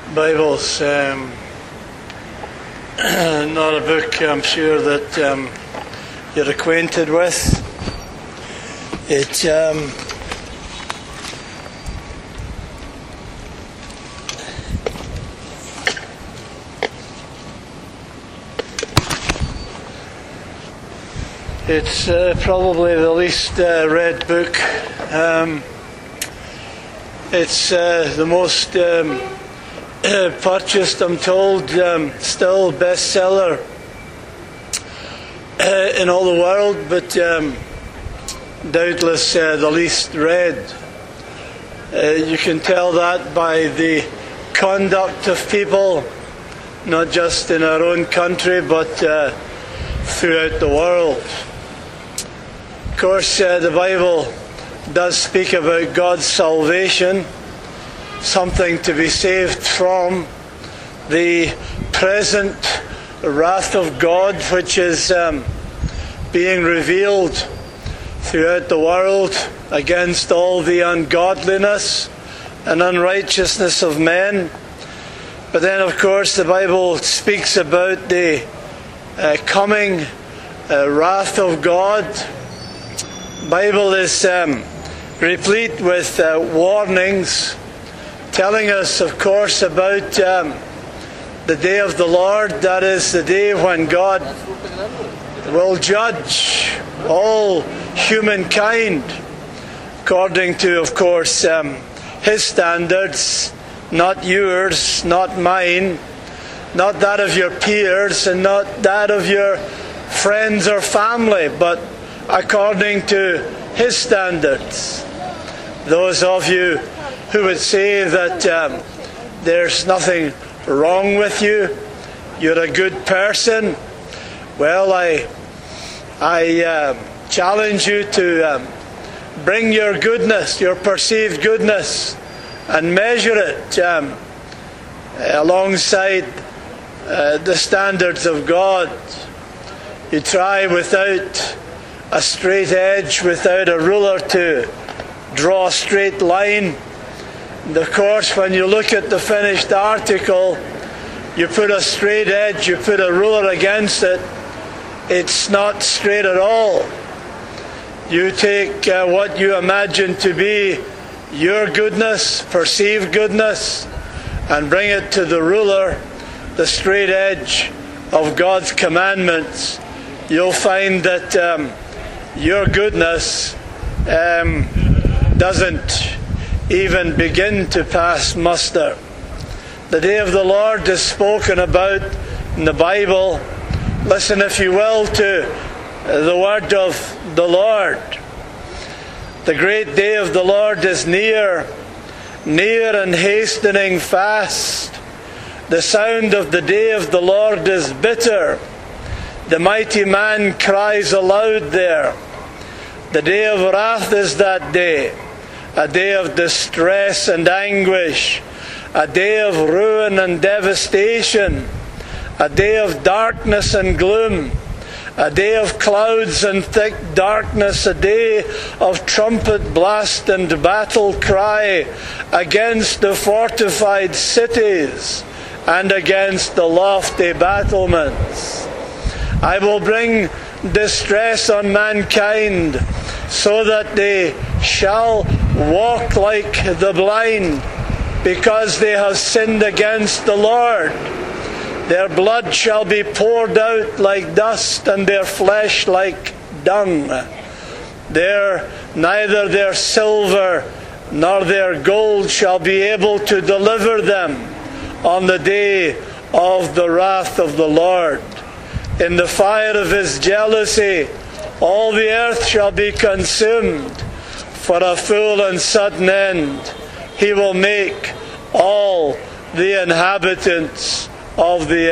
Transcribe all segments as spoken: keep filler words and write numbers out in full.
Bibles. Um, not a book I'm sure that um, you're acquainted with. It um, it's uh, probably the least uh, read book. Um, it's uh, the most um, Uh, purchased, I'm told, um, still bestseller uh, in all the world, but um, doubtless uh, the least read. Uh, you can tell that by the conduct of people, not just in our own country, but uh, throughout the world. Of course, uh, the Bible does speak about God's salvation, something to be saved from the present wrath of God, which is um, being revealed throughout the world against all the ungodliness and unrighteousness of men. But then, of course, the Bible speaks about the uh, coming uh, wrath of God. The Bible is um, replete with uh, warnings, telling us, of course, about um, the day of the Lord. That is the day when God will judge all humankind according to, of course, um, His standards, not yours, not mine, not that of your peers, and not that of your friends or family, but according to His standards. Those of you who would say that um, there's nothing wrong with you, you're a good person, well, I, I uh, challenge you to um, bring your goodness, your perceived goodness, and measure it um, alongside uh, the standards of God. You try without a straight edge, without a ruler to draw a straight line. And of course, when you look at the finished article, you put a straight edge, you put a ruler against it, it's not straight at all. You take uh, what you imagine to be your goodness, perceived goodness, and bring it to the ruler, the straight edge of God's commandments. You'll find that um, your goodness um, doesn't even begin to pass muster. The day of the Lord is spoken about in the Bible. Listen, if you will, to the word of the Lord. The great day of the Lord is near, near and hastening fast. The sound of the day of the Lord is bitter. The mighty man cries aloud there. The day of wrath is that day, a day of distress and anguish, a day of ruin and devastation, a day of darkness and gloom, a day of clouds and thick darkness, a day of trumpet blast and battle cry against the fortified cities and against the lofty battlements. I will bring distress on mankind, so that they shall walk like the blind, because they have sinned against the Lord. Their blood shall be poured out like dust, and their flesh like dung. Their, neither their silver nor their gold shall be able to deliver them on the day of the wrath of the Lord. In the fire of His jealousy, all the earth shall be consumed. For a full and sudden end, He will make all the inhabitants of the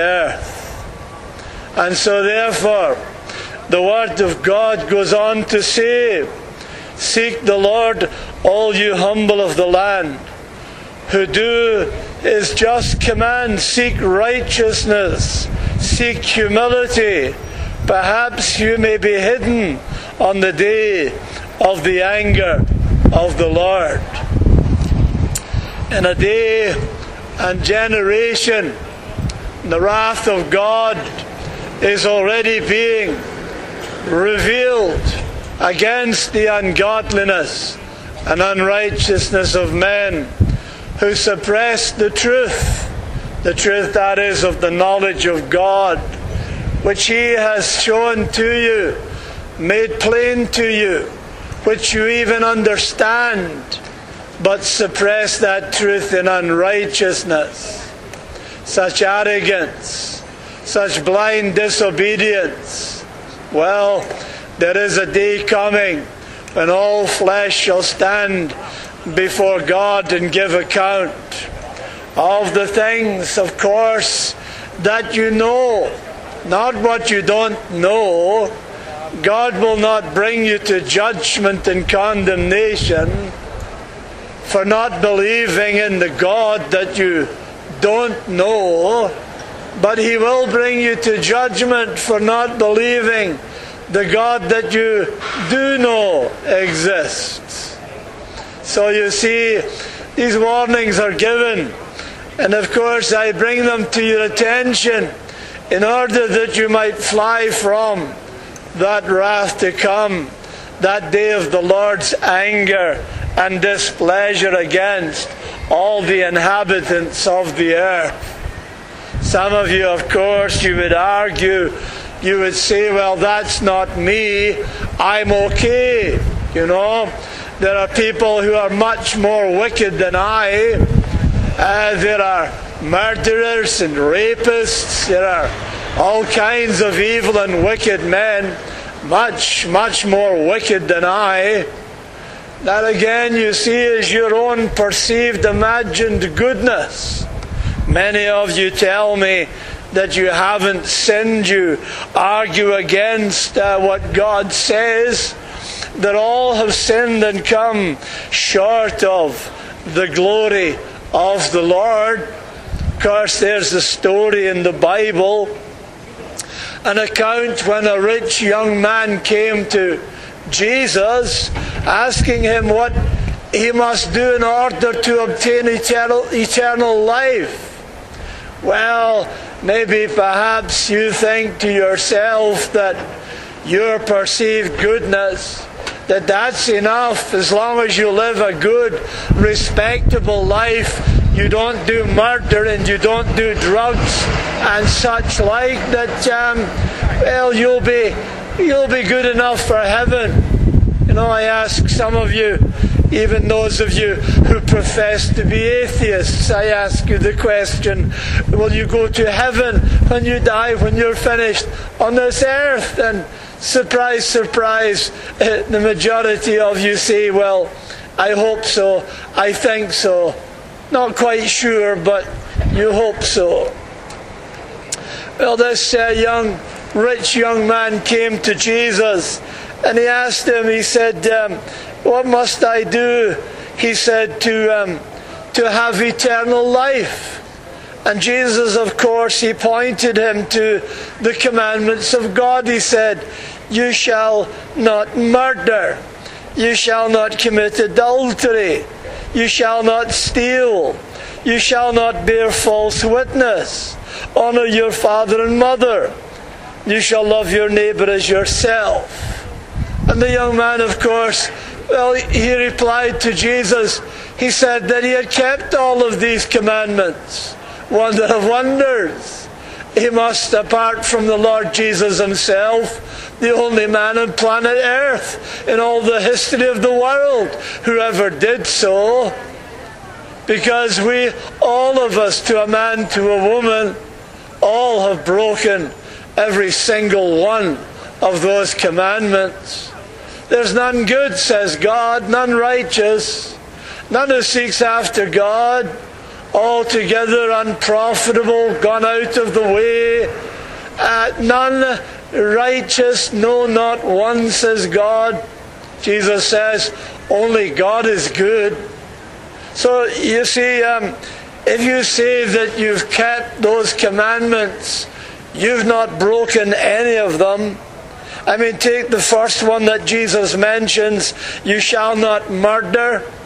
earth. And so therefore, the word of God goes on to say, seek the Lord, all you humble of the land, who do His just command. Seek righteousness, seek humility. Perhaps you may be hidden on the day of the anger of the Lord. In a day and generation. The wrath of God is already being revealed against the ungodliness and unrighteousness of men who suppress the truth, the truth that is of the knowledge of God, which He has shown to you, made plain to you, which you even understand, but suppress that truth in unrighteousness. Such arrogance, such blind disobedience. Well, there is a day coming when all flesh shall stand before God and give account of the things, of course, that you know, not what you don't know. God will not bring you to judgment and condemnation for not believing in the God that you don't know, but He will bring you to judgment for not believing the God that you do know exists. So you see, these warnings are given, and of course I bring them to your attention in order that you might fly from that wrath to come, that day of the Lord's anger and displeasure against all the inhabitants of the earth. Some of you, of course, you would argue, you would say, well, that's not me, I'm okay. You know, there are people who are much more wicked than I. Uh, there are murderers and rapists, there are all kinds of evil and wicked men, much, much more wicked than I. That again, you see, is your own perceived, imagined goodness. Many of you tell me that you haven't sinned. You argue against uh, what God says, that all have sinned and come short of the glory of the Lord. Of course, there's a story in the Bible, an account when a rich young man came to Jesus, asking Him what he must do in order to obtain eternal, eternal life. Well, maybe perhaps you think to yourself that your perceived goodness, that that's enough as long as you live a good, respectable life. You don't do murder and you don't do drugs and such like, that um, well, you'll be you'll be good enough for heaven. You know, I ask some of you, even those of you who profess to be atheists, I ask you the question, will you go to heaven when you die, when you're finished on this earth? And surprise, surprise, the majority of you say, well, I hope so, I think so. Not quite sure, but you hope so. Well, this uh, young, rich young man came to Jesus, and he asked him, he said, um, what must I do, he said, to, um, to have eternal life? And Jesus, of course, he pointed him to the commandments of God. He said, you shall not murder. You shall not commit adultery. You shall not steal. You shall not bear false witness. Honor your father and mother. You shall love your neighbor as yourself. And the young man, of course, well, he replied to Jesus. He said that he had kept all of these commandments. Wonder of wonders. He must, apart from the Lord Jesus Himself, the only man on planet Earth in all the history of the world who ever did so. Because we, all of us, to a man, to a woman, all have broken every single one of those commandments. There's none good, says God, none righteous, none who seeks after God, altogether unprofitable, gone out of the way, uh, none righteous, no, not one, says God. Jesus says, only God is good. So you see, um, if you say that you've kept those commandments, you've not broken any of them. I mean, take the first one that Jesus mentions, you shall not murder.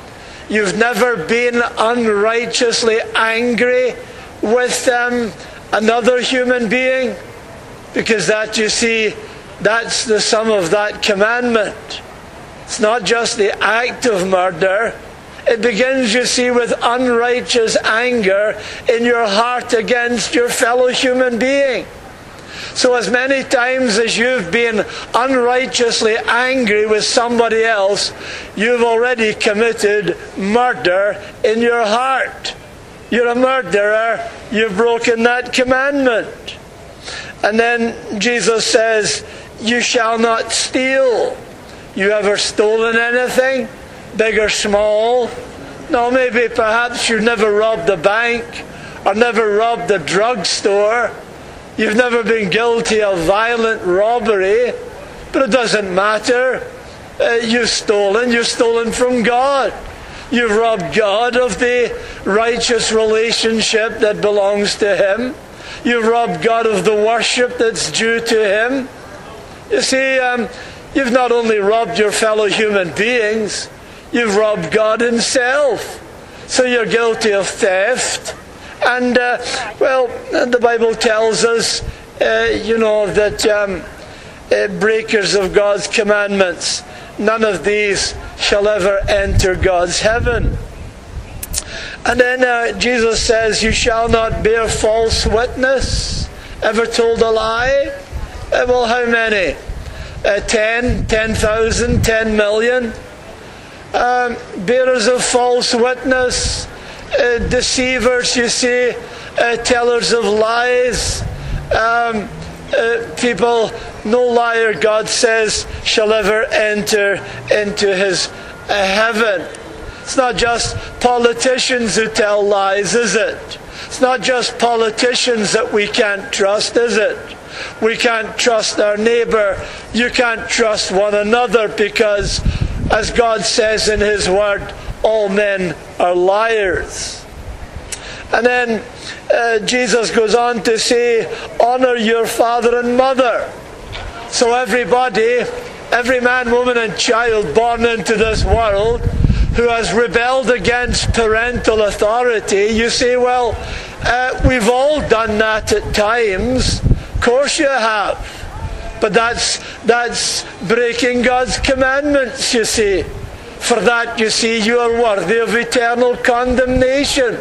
you've never been unrighteously angry with um, another human being? Because that, you see, that's the sum of that commandment. It's not just the act of murder. It begins, you see, with unrighteous anger in your heart against your fellow human being. So as many times as you've been unrighteously angry with somebody else, you've already committed murder in your heart. You're a murderer. You've broken that commandment. And then Jesus says, you shall not steal. You ever stolen anything? Big or small? No, maybe perhaps you've never robbed a bank or never robbed a drugstore. You've never been guilty of violent robbery. But it doesn't matter. Uh, you've stolen. You've stolen from God. You've robbed God of the righteous relationship that belongs to Him. You've robbed God of the worship that's due to Him. You see, um, you've not only robbed your fellow human beings, you've robbed God Himself. So you're guilty of theft. And, uh, well, the Bible tells us, uh, you know, that um, uh, breakers of God's commandments, none of these shall ever enter God's heaven. And then uh, Jesus says, you shall not bear false witness. Ever told a lie? Uh, well, how many? Uh, ten, ten thousand, ten million? Um, bearers of false witness, uh, deceivers, you see, uh, tellers of lies. Um, uh, people, no liar, God says, shall ever enter into His uh, heaven. It's not just politicians who tell lies, is it? It's not just politicians that we can't trust, is it? We can't trust our neighbour. You can't trust one another because, as God says in His Word, all men are liars. And then uh, Jesus goes on to say, honour your father and mother. So everybody, every man, woman and child born into this world who has rebelled against parental authority, you say, well, uh, we've all done that at times. Of course you have. But that's, that's breaking God's commandments, you see. For that, you see, you are worthy of eternal condemnation.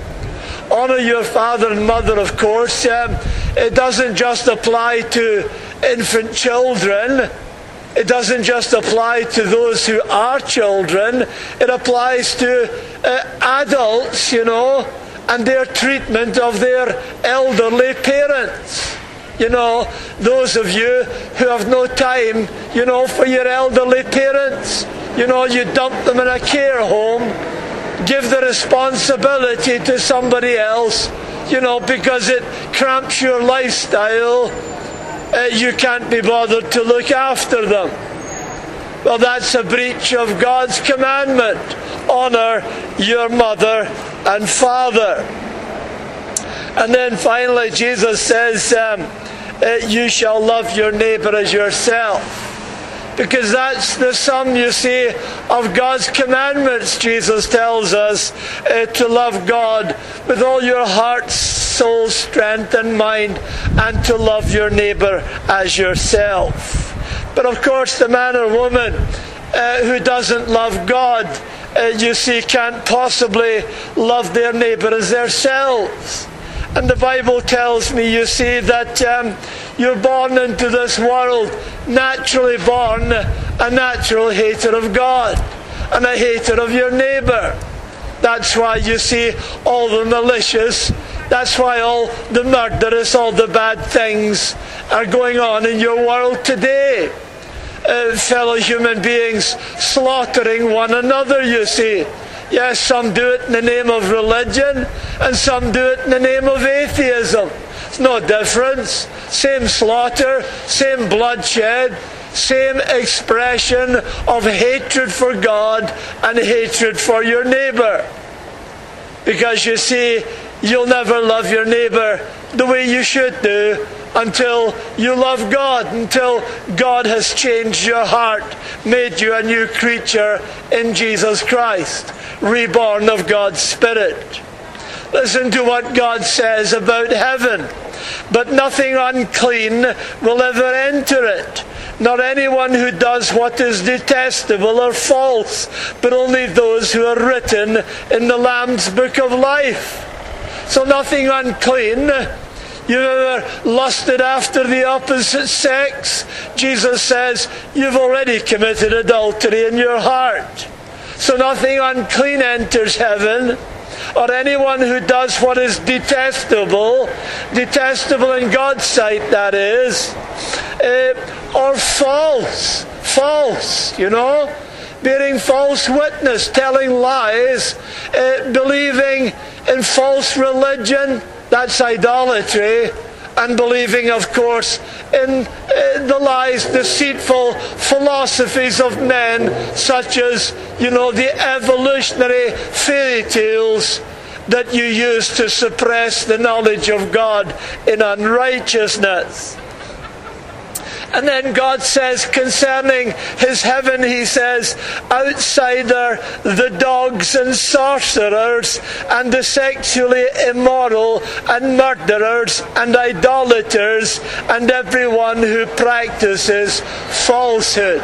Honour your father and mother, of course. Um, it doesn't just apply to infant children. It doesn't just apply to those who are children. It applies to uh, adults, you know, and their treatment of their elderly parents. You know, those of you who have no time, you know, for your elderly parents. You know, you dump them in a care home, give the responsibility to somebody else, you know, because it cramps your lifestyle. Uh, you can't be bothered to look after them. Well, that's a breach of God's commandment. Honour your mother and father. And then finally Jesus says, um, uh, you shall love your neighbour as yourself. Because that's the sum, you see, of God's commandments. Jesus tells us uh, to love God with all your heart, soul, strength and mind, and to love your neighbour as yourself. But of course the man or woman uh, who doesn't love God, uh, you see, can't possibly love their neighbour as themselves. And the Bible tells me, you see, that um, you're born into this world, naturally born, a natural hater of God and a hater of your neighbour. That's why you see all the malicious, that's why all the murderous, all the bad things are going on in your world today. Uh, fellow human beings slaughtering one another, you see. Yes, some do it in the name of religion, and some do it in the name of atheism. It's no difference. Same slaughter, same bloodshed, same expression of hatred for God and hatred for your neighbour. Because you see, you'll never love your neighbour the way you should do until you love God, until God has changed your heart, made you a new creature in Jesus Christ, reborn of God's Spirit. Listen to what God says about heaven. But nothing unclean will ever enter it, not anyone who does what is detestable or false, but only those who are written in the Lamb's book of life. So nothing unclean. You've ever lusted after the opposite sex? Jesus says you've already committed adultery in your heart. So nothing unclean enters heaven, or anyone who does what is detestable, detestable in God's sight, that is, uh, or false, false, you know, bearing false witness, telling lies, uh, believing in false religion, that's idolatry, and believing, of course, in uh, the lies, deceitful philosophies of men, such as, you know, the evolutionary fairy tales that you use to suppress the knowledge of God in unrighteousness. And then God says concerning his heaven, he says, outside are the dogs and sorcerers and the sexually immoral and murderers and idolaters and everyone who practices falsehood.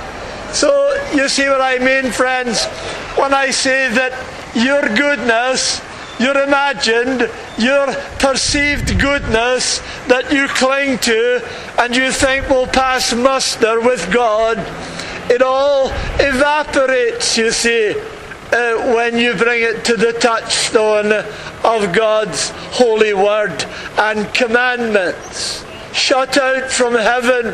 So you see what I mean, friends, when I say that your goodness, your imagined, your perceived goodness that you cling to and you think will pass muster with God, it all evaporates, you see, uh, when you bring it to the touchstone of God's holy word and commandments. Shut out from heaven,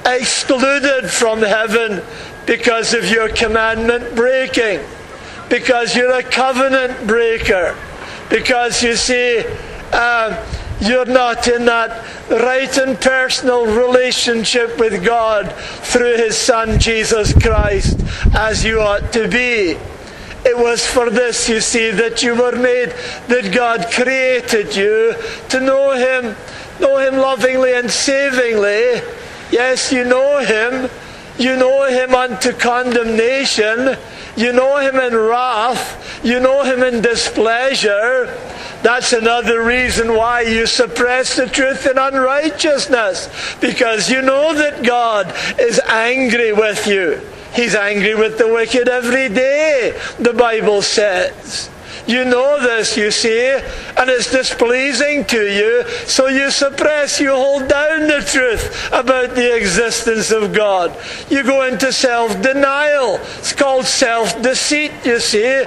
excluded from heaven because of your commandment breaking, because you're a covenant breaker. Because, you see, uh, you're not in that right and personal relationship with God through his Son, Jesus Christ, as you ought to be. It was for this, you see, that you were made, that God created you to know him, know him lovingly and savingly. Yes, you know him. You know him unto condemnation. You know him in wrath. You know him in displeasure. That's another reason why you suppress the truth in unrighteousness. Because you know that God is angry with you. He's angry with the wicked every day, the Bible says. You know this, you see, and it's displeasing to you, so you suppress, you hold down the truth about the existence of God. You go into self-denial. It's called self-deceit, you see.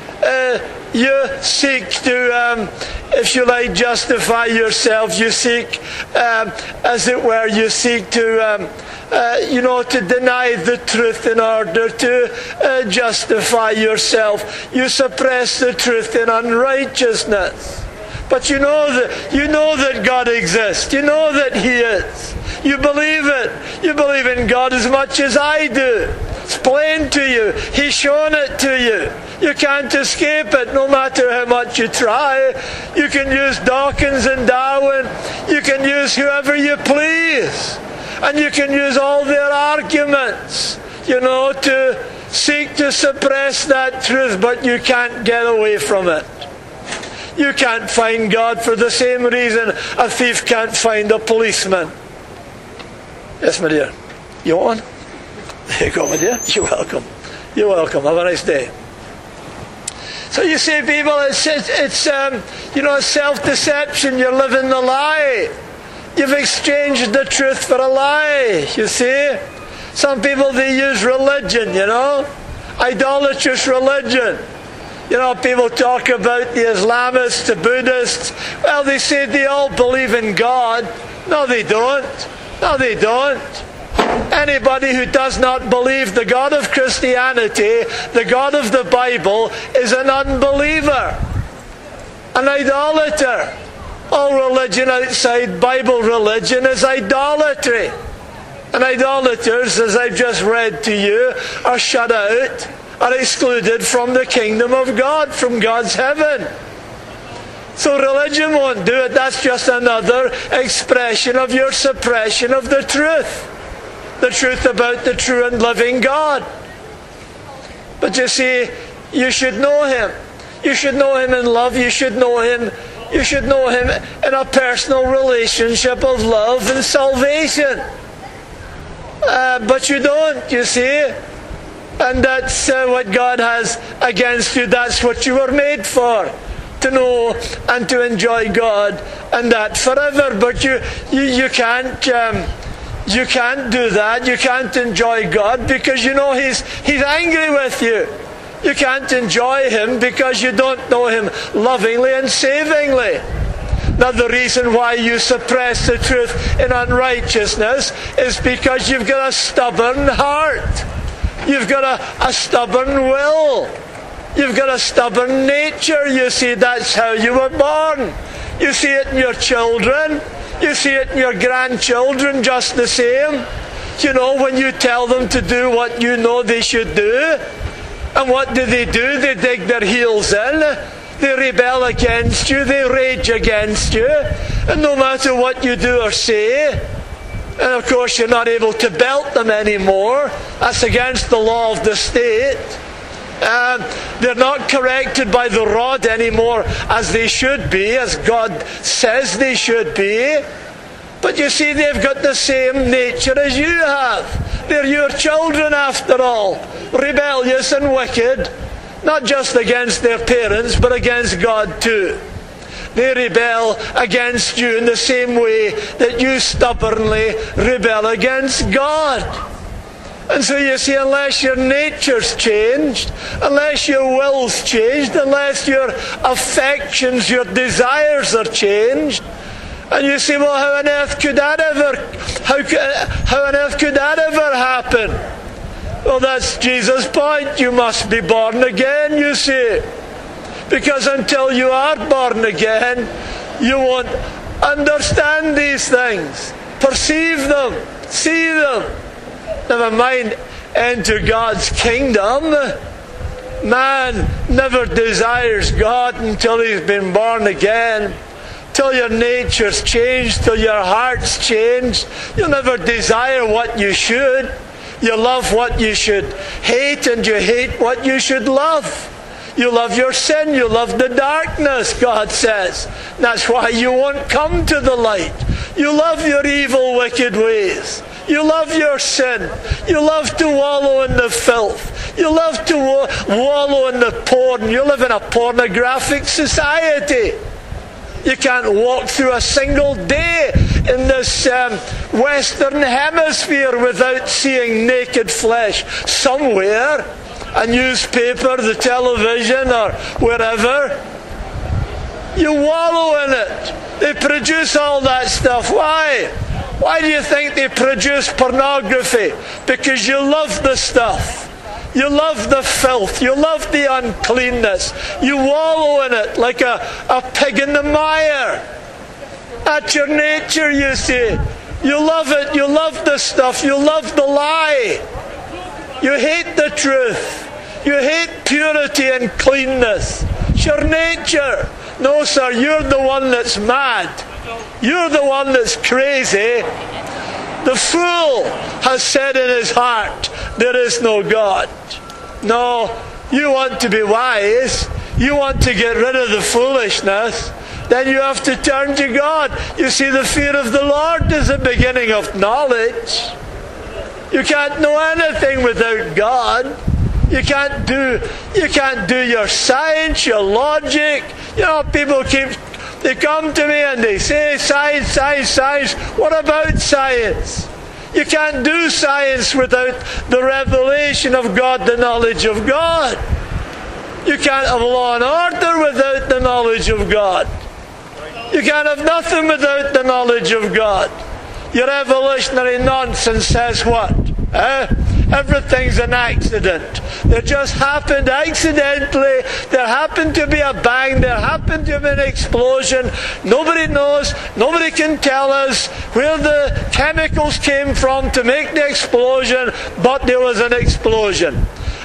Uh, you seek to, um, if you like, justify yourself. You seek, um, as it were, you seek to... Um, Uh, you know, to deny the truth in order to uh, justify yourself. You suppress the truth in unrighteousness. But you know that you know that God exists. You know that he is. You believe it. You believe in God as much as I do. It's plain to you. He's shown it to you. You can't escape it no matter how much you try. You can use Dawkins and Darwin. You can use whoever you please. And you can use all their arguments, you know, to seek to suppress that truth, but you can't get away from it. You can't find God for the same reason a thief can't find a policeman. Yes, my dear. You want one? There you go, my dear. You're welcome. You're welcome. Have a nice day. So you see, people, it's, it's, it's um, you know, self-deception. You're living the lie. You've exchanged the truth for a lie, you see. Some people, they use religion, you know. Idolatrous religion. You know, people talk about the Islamists, the Buddhists. Well, they say they all believe in God. No, they don't. No, they don't. Anybody who does not believe the God of Christianity, the God of the Bible, is an unbeliever, an idolater. All religion outside Bible religion is idolatry. And idolaters, as I've just read to you, are shut out, are excluded from the kingdom of God, from God's heaven. So religion won't do it. That's just another expression of your suppression of the truth. The truth about the true and living God. But you see, you should know Him. You should know Him in love. You should know Him. You should know Him in a personal relationship of love and salvation. Uh, but you don't, you see. And that's uh, what God has against you. That's what you were made for. To know and to enjoy God, and that forever. But you, you, you can't, um, you can't do that. You can't enjoy God because you know He's He's angry with you. You can't enjoy Him because you don't know Him lovingly and savingly. Now, the reason why you suppress the truth in unrighteousness is because you've got a stubborn heart. You've got a, a stubborn will. You've got a stubborn nature, you see. That's how you were born. You see it in your children. You see it in your grandchildren just the same. You know, when you tell them to do what you know they should do. And what do they do? They dig their heels in. They rebel against you. They rage against you. And no matter what you do or say, and of course you're not able to belt them anymore. That's against the law of the state. Um, they're not corrected by the rod anymore as they should be, as God says they should be. But you see, they've got the same nature as you have. They're your children after all, rebellious and wicked, not just against their parents, but against God too. They rebel against you in the same way that you stubbornly rebel against God. And so you see, unless your nature's changed, unless your will's changed, unless your affections, your desires are changed, and you say, well, how on earth could that ever, how, how on earth could that ever happen? Well, that's Jesus' point. You must be born again, you see. Because until you are born again, you won't understand these things, perceive them, see them. Never mind enter God's kingdom. Man never desires God until he's been born again. Till your nature's changed, till your heart's changed. You'll never desire what you should. You love what you should hate, and you hate what you should love. You love your sin, you love the darkness, God says. That's why you won't come to the light. You love your evil, wicked ways. You love your sin. You love to wallow in the filth. You love to wa- wallow in the porn. You live in a pornographic society. You can't walk through a single day in this um, Western Hemisphere without seeing naked flesh somewhere. A newspaper, the television, or wherever. You wallow in it. They produce all that stuff. Why? Why do you think they produce pornography? Because you love the stuff. You love the filth. You love the uncleanness. You wallow in it like a, a pig in the mire. That's your nature, you see. You love it. You love the stuff. You love the lie. You hate the truth. You hate purity and cleanness. It's your nature. No, sir, you're the one that's mad. You're the one that's crazy. The fool has said in his heart, there is no God. No, you want to be wise. You want to get rid of the foolishness. Then you have to turn to God. You see, the fear of the Lord is the beginning of knowledge. You can't know anything without God. You can't do you can't do your science, your logic. You know, people keep they come to me and they say science, science, science. What about science? You can't do science without the revelation of God, the knowledge of God. You can't have law and order without the knowledge of God. You can't have nothing without the knowledge of God. Your evolutionary nonsense says what? Eh? Everything's an accident. There just happened accidentally. There happened to be a bang. There happened to be an explosion. Nobody knows. Nobody can tell us where the chemicals came from to make the explosion, but there was an explosion.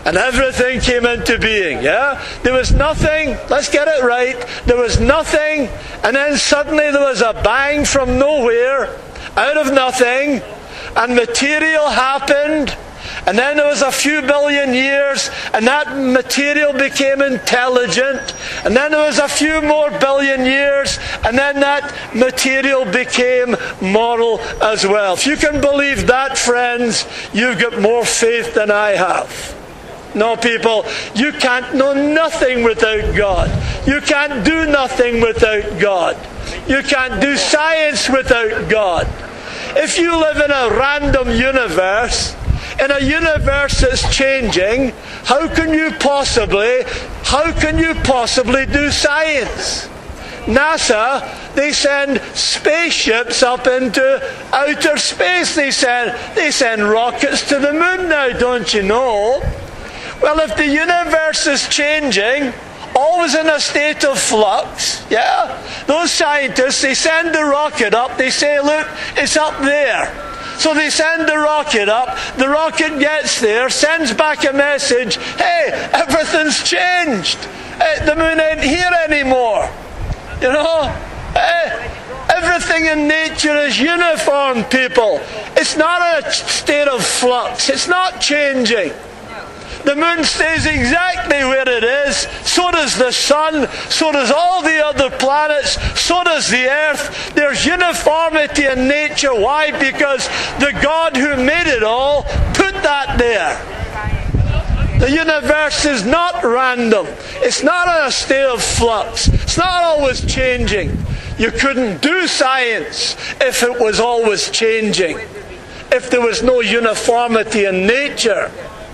and everything came into being, yeah? There was nothing, let's get it right, there was nothing, and then suddenly there was a bang from nowhere, out of nothing, and material happened, and then there was a few billion years, and that material became intelligent, and then there was a few more billion years, and then that material became moral as well. If you can believe that, friends, you've got more faith than I have. No, people, you can't know nothing without God. You can't do nothing without God. You can't do science without God. If you live in a random universe, in a universe that's changing, how can you possibly, how can you possibly do science? NASA, they send spaceships up into outer space. They send, they send rockets to the moon now, don't you know? Well, if the universe is changing, always in a state of flux, yeah, those scientists, they send the rocket up, they say, look, it's up there. So they send the rocket up, the rocket gets there, sends back a message, hey, everything's changed. Hey, the moon ain't here anymore. You know? Hey, everything in nature is uniform, people. It's not a state of flux. It's not changing. The moon stays exactly where it is. So does the sun. So does all the other planets. So does the earth. There's uniformity in nature. Why? Because the God who made it all put that there. The universe is not random. It's not in a state of flux. It's not always changing. You couldn't do science if it was always changing. If there was no uniformity in nature.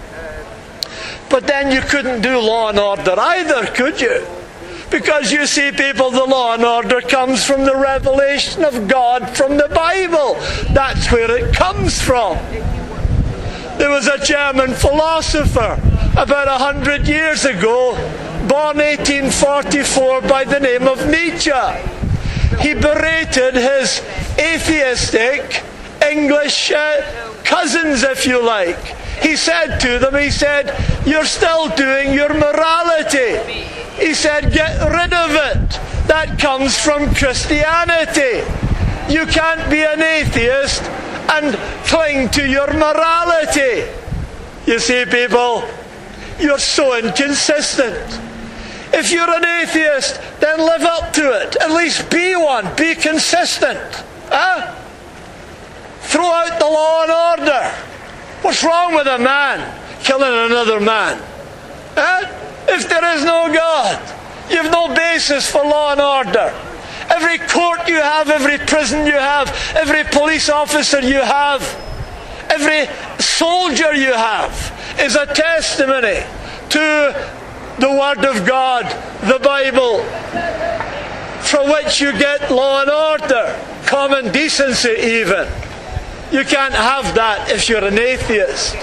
But then you couldn't do law and order either, could you? Because you see, people, the law and order comes from the revelation of God from the Bible. That's where it comes from. There was a German philosopher about a hundred years ago, born eighteen forty-four, by the name of Nietzsche. He berated his atheistic English uh, cousins, if you like. He said to them, he said, you're still doing your morality. He said, get rid of it. That comes from Christianity. You can't be an atheist and cling to your morality. You see, people, you're so inconsistent. If you're an atheist, then live up to it. At least be one. Be consistent. Huh? Throw out the law and order. What's wrong with a man killing another man? Eh? If there is no God, you have no basis for law and order. Every court you have, every prison you have, every police officer you have, every soldier you have is a testimony to the Word of God, the Bible, from which you get law and order, common decency even. You can't have that if you're an atheist.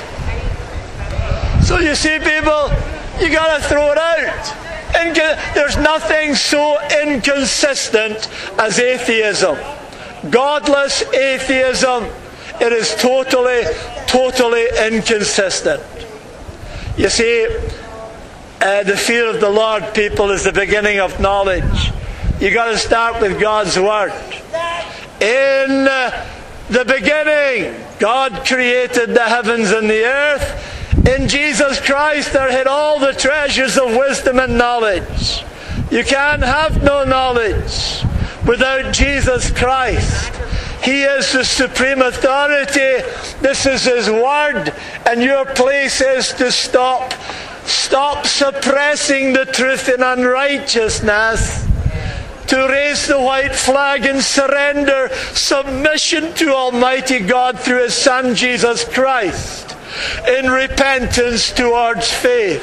So you see, people, you got to throw it out. Inc- There's nothing so inconsistent as atheism. Godless atheism, it is totally, totally inconsistent. You see, uh, the fear of the Lord, people, is the beginning of knowledge. You got to start with God's Word. In uh, the beginning, God created the heavens and the earth. In Jesus Christ there hid all the treasures of wisdom and knowledge. You can't have no knowledge without Jesus Christ. He is the supreme authority. This is His Word, and your place is to stop. Stop suppressing the truth in unrighteousness. To raise the white flag and surrender submission to Almighty God through His Son Jesus Christ in repentance towards faith.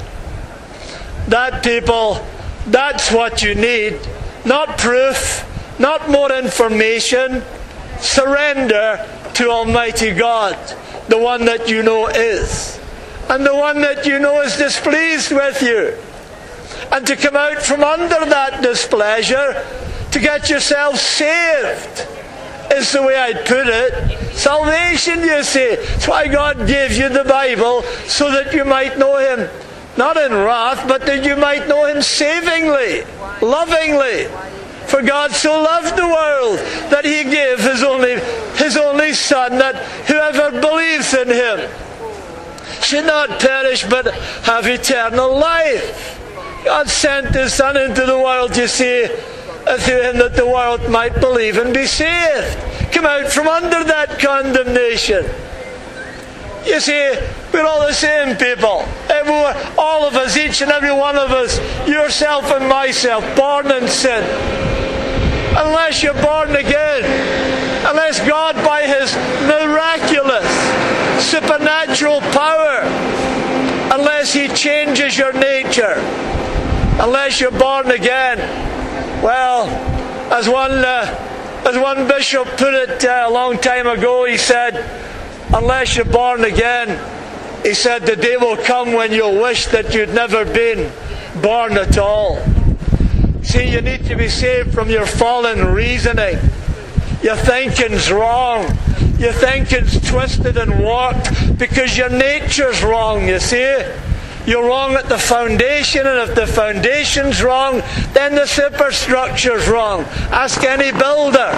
That, people, that's what you need. Not proof, not more information. Surrender to Almighty God, the one that you know is, and the one that you know is displeased with you. And to come out from under that displeasure, to get yourself saved is the way I'd put it. Salvation, you see. That's why God gave you the Bible, so that you might know Him. Not in wrath, but that you might know Him savingly, lovingly. For God so loved the world that He gave His only, His only Son, that whoever believes in Him should not perish but have eternal life. God sent His Son into the world, you see, through Him that the world might believe and be saved. Come out from under that condemnation. You see, we're all the same people. Everyone, all of us, each and every one of us, yourself and myself, born in sin. Unless you're born again, unless God by His miraculous, supernatural power, unless He changes your nature, unless you're born again, well, as one, uh, as one bishop put it uh, a long time ago, he said, unless you're born again, he said, the day will come when you'll wish that you'd never been born at all. See, you need to be saved from your fallen reasoning. Your thinking's wrong. Your thinking's twisted and warped because your nature's wrong, you see. You're wrong at the foundation, and if the foundation's wrong, then the superstructure's wrong. Ask any builder.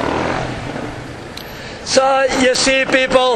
So, you see, people,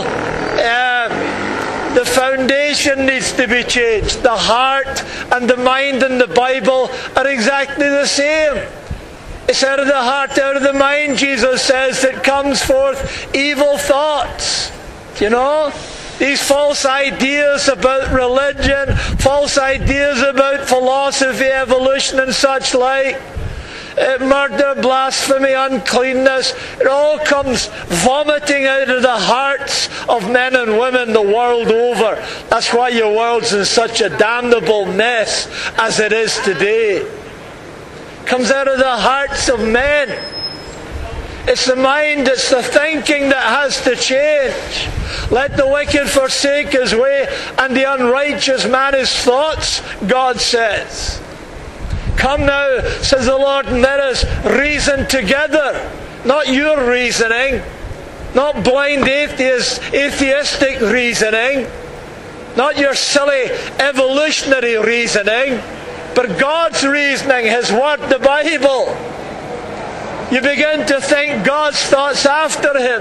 uh, the foundation needs to be changed. The heart and the mind in the Bible are exactly the same. It's out of the heart, out of the mind, Jesus says, that comes forth evil thoughts. You know? These false ideas about religion, false ideas about philosophy, evolution and such like. Uh, murder, blasphemy, uncleanness, it all comes vomiting out of the hearts of men and women the world over. That's why your world's in such a damnable mess as it is today. It comes out of the hearts of men. It's the mind, it's the thinking that has to change. Let the wicked forsake his way, and the unrighteous man his thoughts, God says. Come now, says the Lord, and let us reason together. Not your reasoning, not blind atheist, atheistic reasoning, not your silly evolutionary reasoning, but God's reasoning, His Word, the Bible. You begin to think God's thoughts after Him.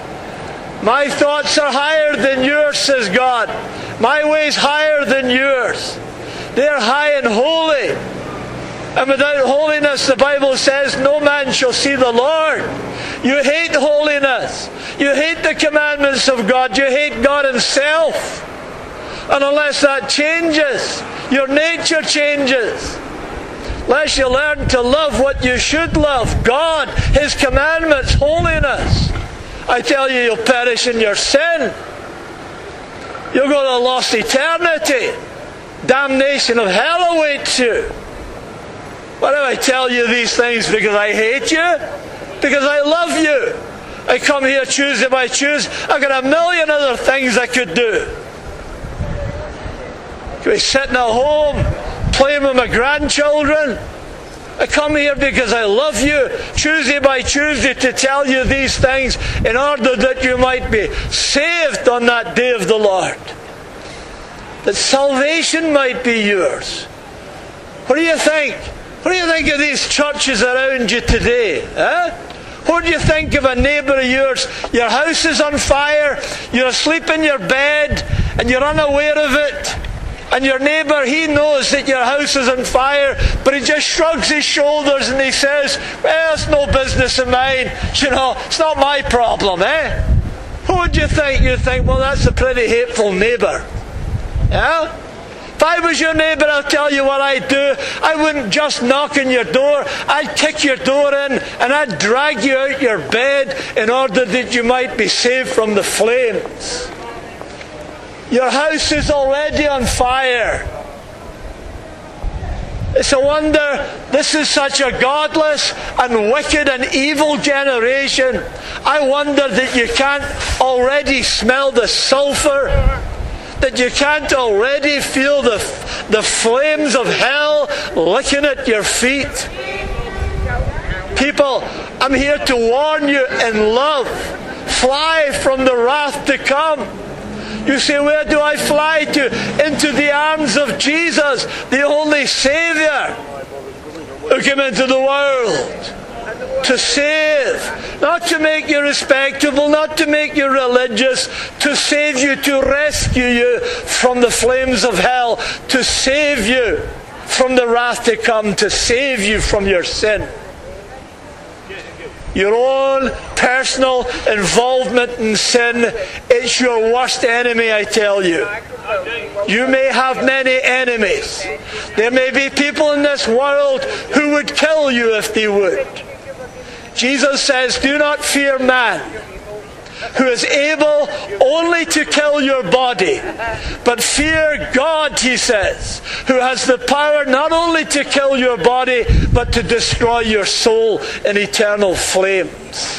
My thoughts are higher than yours, says God. My ways higher than yours. They're high and holy. And without holiness, the Bible says, no man shall see the Lord. You hate holiness. You hate the commandments of God. You hate God Himself. And unless that changes, your nature changes. Unless you learn to love what you should love, God, His commandments, holiness, I tell you, you'll perish in your sin. You'll go to a lost eternity. Damnation of hell awaits you. Why do I tell you these things? Because I hate you? Because I love you. I come here Tuesday by Tuesday. I've got a million other things I could do. Could be sitting at home, playing with my grandchildren. I come here because I love you, Tuesday by Tuesday, to tell you these things in order that you might be saved on that day of the Lord. That salvation might be yours. What do you think? What do you think of these churches around you today? Huh? What do you think of a neighbour of yours? Your house is on fire, you're asleep in your bed, and you're unaware of it. And your neighbour, he knows that your house is on fire, but he just shrugs his shoulders and he says, well, it's no business of mine. You know, it's not my problem, eh? Who would you think? You think, well, that's a pretty hateful neighbour. Yeah? If I was your neighbour, I'll tell you what I'd do. I wouldn't just knock on your door. I'd kick your door in and I'd drag you out your bed in order that you might be saved from the flames. Your house is already on fire. It's a wonder this is such a godless and wicked and evil generation. I wonder that you can't already smell the sulphur, that you can't already feel the, the flames of hell licking at your feet. People, I'm here to warn you in love. Fly from the wrath to come. You say, where do I fly to? Into the arms of Jesus, the only Saviour who came into the world to save. Not to make you respectable, not to make you religious, to save you, to rescue you from the flames of hell, to save you from the wrath to come, to save you from your sin. Your own personal involvement in sin, it's your worst enemy, I tell you. You may have many enemies. There may be people in this world who would kill you if they would. Jesus says, do not fear man, who is able only to kill your body, but fear God, he says, who has the power not only to kill your body, but to destroy your soul in eternal flames.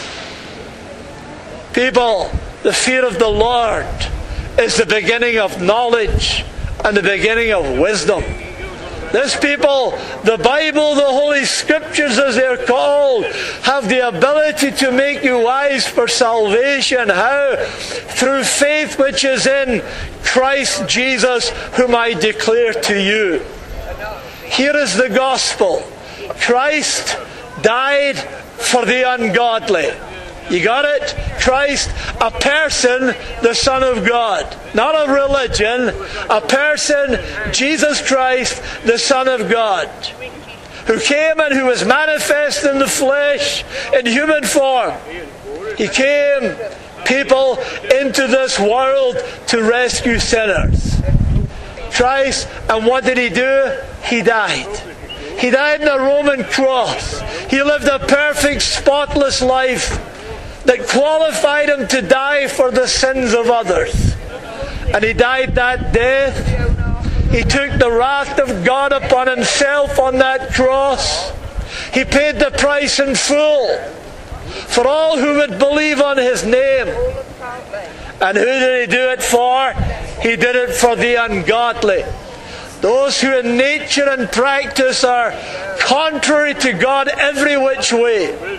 People, the fear of the Lord is the beginning of knowledge and the beginning of wisdom. This people, the Bible, the Holy Scriptures as they're called, have the ability to make you wise for salvation. How? Through faith which is in Christ Jesus, whom I declare to you. Here is the gospel. Christ died for the ungodly. You got it? Christ, a person, the Son of God. Not a religion, a person, Jesus Christ, the Son of God, who came and who was manifest in the flesh, in human form. He came, people, into this world to rescue sinners. Christ, and what did he do? He died. He died on a Roman cross. He lived a perfect, spotless life that qualified him to die for the sins of others. And he died that death. He took the wrath of God upon himself on that cross. He paid the price in full for all who would believe on his name. And who did he do it for? He did it for the ungodly. Those who in nature and practice are contrary to God every which way,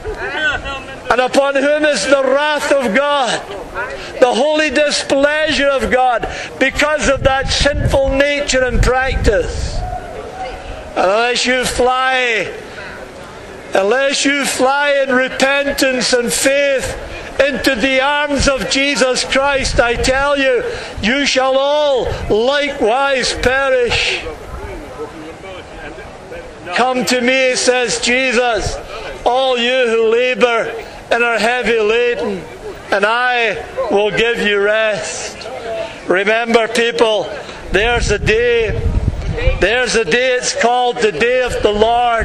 and upon whom is the wrath of God, the holy displeasure of God, because of that sinful nature and practice. Unless you fly, unless you fly in repentance and faith into the arms of Jesus Christ, I tell you, you shall all likewise perish. Come to me, says Jesus, all you who labor and are heavy laden, and I will give you rest. Remember, people, there's a day, there's a day, it's called the day of the Lord.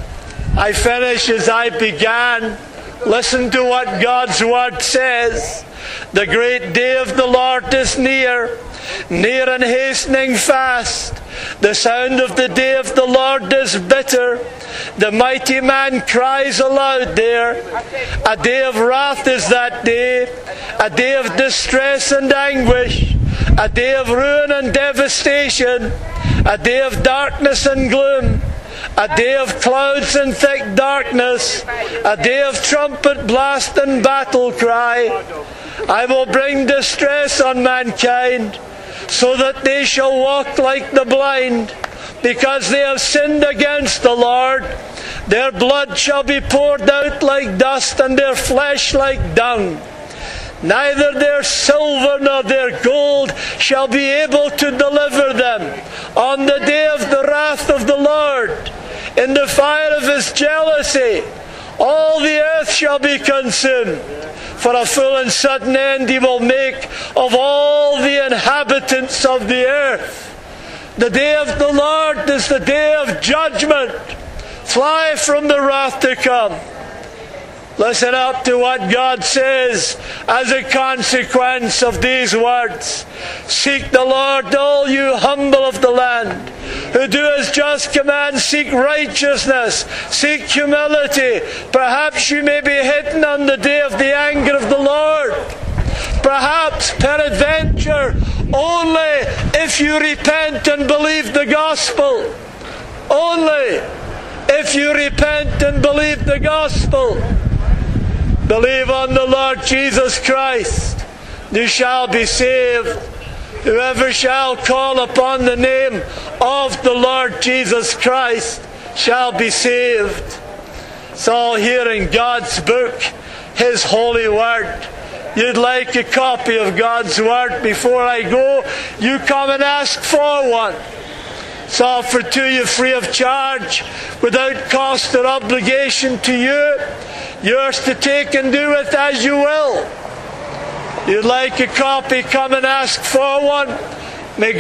I finish as I began. Listen to what God's word says. The great day of the Lord is near, near and hastening fast. The sound of the day of the Lord is bitter. The mighty man cries aloud there. A day of wrath is that day, a day of distress and anguish, a day of ruin and devastation, a day of darkness and gloom, a day of clouds and thick darkness, a day of trumpet blast and battle cry. I will bring distress on mankind, so that they shall walk like the blind, because they have sinned against the Lord. Their blood shall be poured out like dust, and their flesh like dung. Neither their silver nor their gold shall be able to deliver them on the day of the wrath of the Lord. In the fire of his jealousy, all the earth shall be consumed. For a full and sudden end he will make of all the inhabitants of the earth. The day of the Lord is the day of judgment. Fly from the wrath to come. Listen up to what God says as a consequence of these words. Seek the Lord, all you humble of the land, who do his just commands. Seek righteousness, seek humility. Perhaps you may be hidden on the day of the anger of the Lord. Perhaps, peradventure, only if you repent and believe the gospel. Only. If you repent and believe the gospel, believe on the Lord Jesus Christ, you shall be saved. Whoever shall call upon the name of the Lord Jesus Christ shall be saved. It's all here in God's book, His holy word. You'd like a copy of God's word? Before I go, you come and ask for one. It's offered to you free of charge, without cost or obligation to you. Yours to take and do with as you will. You'd like a copy, come and ask for one.